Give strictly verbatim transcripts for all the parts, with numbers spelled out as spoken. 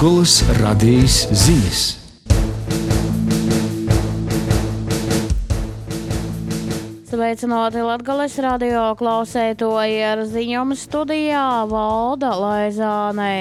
Latgoles radijas ziņas. Sveicināti Latgoles radio klausētoji, ar ziņām studijā Valda Laizāne.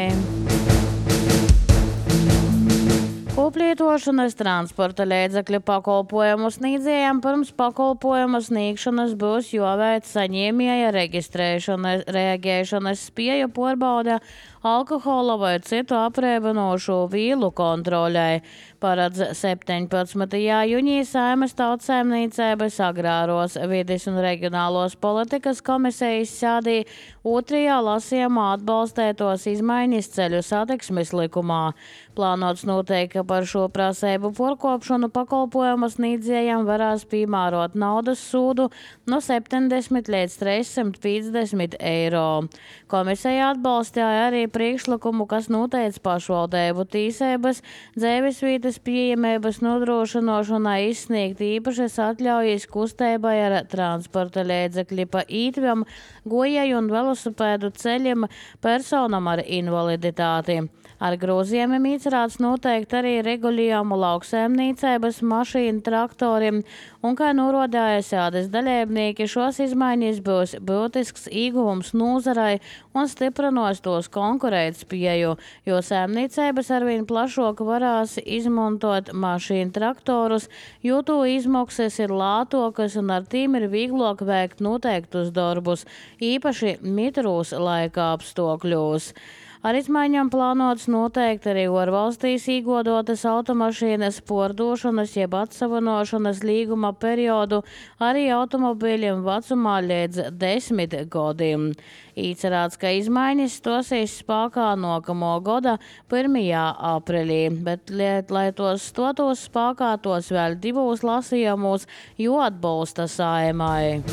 Koplietošanas transporta līdzekļu pakalpojumu sniedzējiem pirms pakalpojumu sniegšanas būs jāveic saņēmēja reģistrēšanas, reaģēšanas spēju pārbaude alkohola vai citu apreibinošu vīlu kontrolei. Paredz septiņpadsmitajā jūnijā Saeimas Tautsaimniecības agrāros vides un reģionālos politikas komisijas sēdī otrajā lasījumā atbalstētos izmaiņas ceļu satiksmes likumā. Plānots noteikti, ka par šo prasību pārkopšanu pakalpojumu sniedzējiem varēs piemērot naudas sūdu no septiņdesmit līdz trīssimt piecdesmit eiro. Komisija atbalstīja arī priekšlikumu, kas noteic pašvaldību tiesības dzīvesvietas pieejamības nodrošināšanai izsniegt īpašas atļaujas kustībai ar transporta līdzekļi pa ītviem, gojēju un velosipēdu ceļiem personam ar invaliditāti. Ar grozījumiem iecerēts noteikt arī regulējumu lauksaimniecības mašīnu traktoriem, un, kā norādīja sēdes dalībnieki, šos izmaiņas būs būtisks ieguvums nozarai un stiprinos tos konkurētspēju, jo saimniecības arvien plašāk varēs izmantot mašīnu traktorus, jo to izmaksas ir lētākas un ar tiem ir vieglāk veikt noteiktus darbus, īpaši mitrūs laika apstākļos. Ar izmaiņām plānots noteikti arī ārvalstīs īgodotas automašīnas pārdošanas jeb atsavinošanas līguma periodu arī automobīļiem vecumā līdz desmit gadiem. Īcerēts, ka izmaiņas stosies spēkā nākamo gada pirmajā aprīlī, bet, lai tos stotos spēkā, tos vēl divos lasījumos, jo atbalsta Saeimai.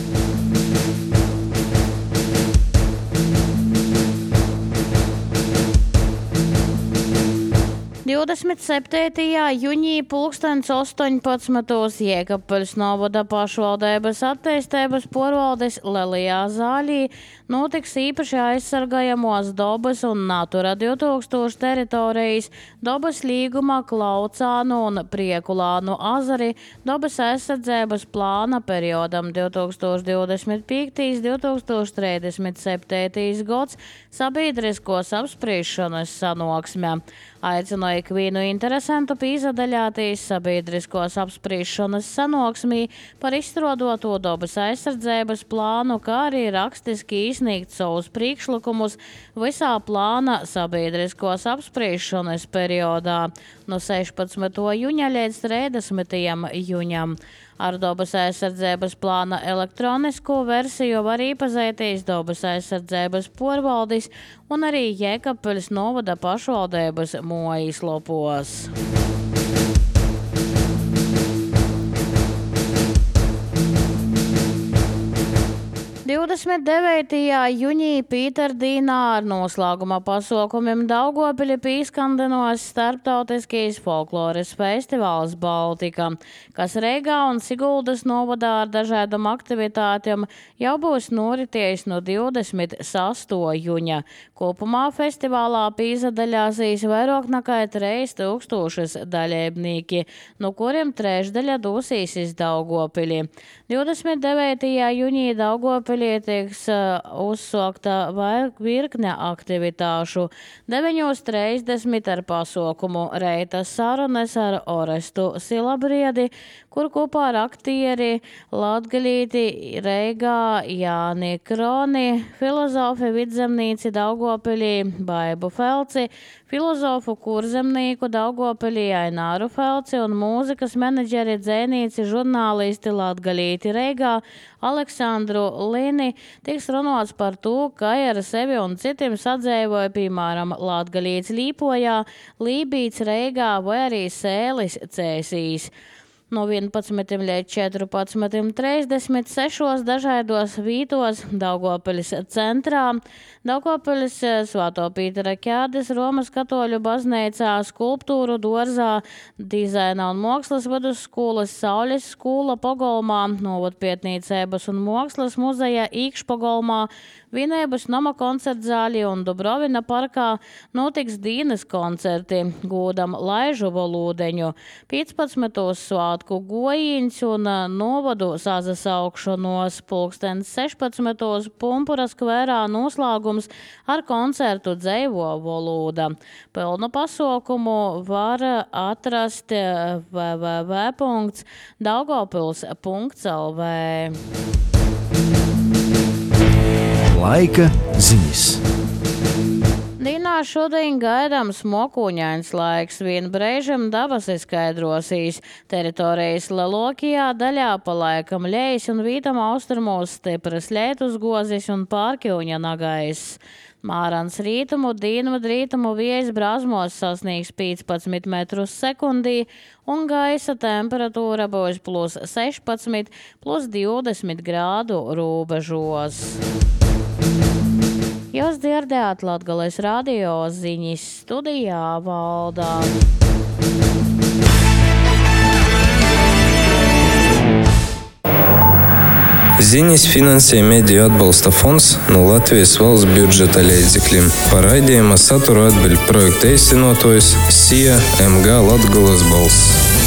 divdesmit septītajā jūnijā pulkstens astoņpadsmitos Jēkabpeļs novada pašvaldības attīstības pārvaldes Lielajā zālī notiks īpaši aizsargājamos dabas un Natura divi tūkstoši teritorijas, dabas līguma Klaucānu un Priekulānu azari, dabas aizsardzības plāna periodam divi tūkstoši divdesmit piektais līdz divi tūkstoši trīsdesmit septītais gads sabiedriskos apspriešanas sanāksmē. Aicināja ikvienu interesantu pīzadaļātīs sabiedriskos apspriešanas sanāksmī par izstrādoto dabas aizsardzības plānu, kā arī rakstiski izsniegt savus priekšlikumus visā plāna sabiedriskos apspriešanas periodā no sešpadsmitajā jūņa līdz trīsdesmitajam jūņam. Ar dabas aizsardzības plāna elektronisko versiju var iepazīties dabas aizsardzības pārvaldes un arī Jēkabpeļs novada pašvaldības mājaslapos. divdesmit devītajā jūnijā Pīterdīnā ar noslēguma pasākumiem Daugavpilī pīskandinos starptautiskais folkloras festivāls Baltika, kas Reigā un Siguldas novadā ar dažādām aktivitātēm jau būs noritējis no divdesmit sastā jūņa. Kopumā festivālā pīsadaļāsīs vairāk nekā trīs tūkstošas dalībnieki, no kuriem trešdaļa dosīs iz Daugavpilī. divdesmit devītajā jūnijā Daugavpilī tiks uh, uzsākta virkne aktivitāšu. deviņos trīsdesmit ar pasākumu Reita sarunas ar Orestu Silabriedi, kur kopā ar aktieri Latgalīti Reigā Jāni Kroni, filozofi vidzemnīci Daugavpilī Baibu Felci, filozofu kurzemnieku Daugavpilī Aināru Felci un mūzikas menedžeri dzēnīci žurnālisti Latgalīti Reigā Aleksandru Lini tiks runāts par to, kā ar sevi un citiem sadzēvoja, piemēram, Latgalīts Līpojā, Lībīts Reigā vai arī Sēlis Cēsīs. no vienpadsmitiem līdz četrpadsmitiem trīsdesmit sešos dažādos vītos Daugavpiļas centrā, Daugavpiļas Svētā Pītera ķēdes Romas katoļu baznīcā, skulptūru dārzā, dizaina un mākslas vidusskolas Saules skola Pogolmā, Novadpietnīcības un mākslas muzeja Īkšpogolmā, Vienības nama koncertzāļi un Dubrovina parkā notiks dienas koncerti godam laižu volūdeņu, piecpadsmitos svātku gojiņš un novadu sasaukšanos pulkstens sešpadsmitos Pumpura skverā noslēgums ar koncertu Dzeivo volūda. Pilnu pasaukumu var atrast w w w punkts daugavpils punkts l v. Laika ziņas. Dienā šodien gaidāms mokuņains laiks, vien brīžam dabas izskaidrosīs. Teritorijas Lielokijā daļā pa laikam ļejas un vītam austrumos stipras lietus gozis un pārkļūņa nagais. Mārans rītumu, dienvidu rītumu viejas brāzmos sasniegs piecpadsmit metrus sekundī un gaisa temperatūra būs plus sešpadsmit, plus divdesmit grādu robežos. Jūs dzirdējāt Latgales radio ziņas, studijā Valdā. Ziņas finansē Mediju atbalsta fonds no Latvijas valsts budžeta līdzekļiem. Par raidījuma saturu atbild projekta īstenotājs S I A M G Latgales balss.